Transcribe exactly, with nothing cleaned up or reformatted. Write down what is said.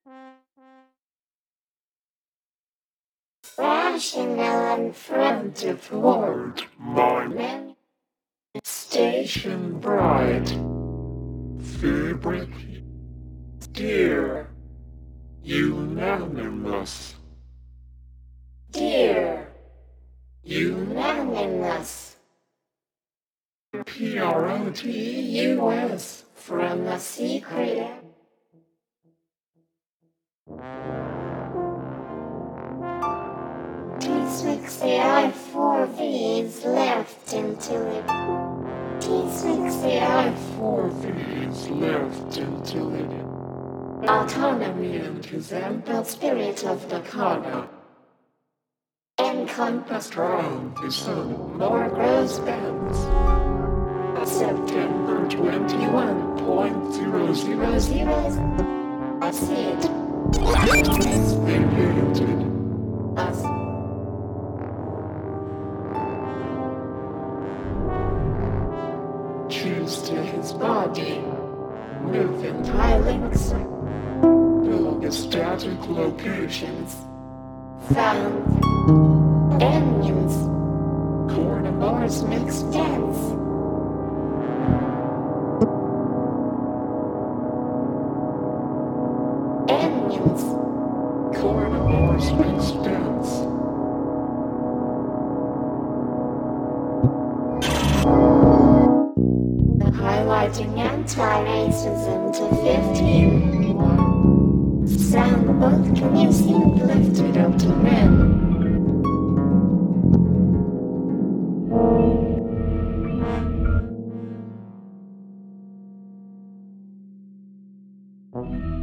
Rational and friendly toward my station bright, fabric, dear, unanimous, dear, unanimous, P R O T U S, from a secret. T six A I four V is left until it. T six A I four V is left until it. Autonomy and example spirit of the Kana. Encompassed round the sun, more grows bands. September twenty-one point zero zero zero. I see it. It's vacated. Us. Choose to his body. Move in links. Build static locations. Found. Onions. Carnivores mixed dance. Onions. Carnivores mixed dance. Highlighting anti-racism to fifteen. Sound both can you see lifted up to men. Thank you.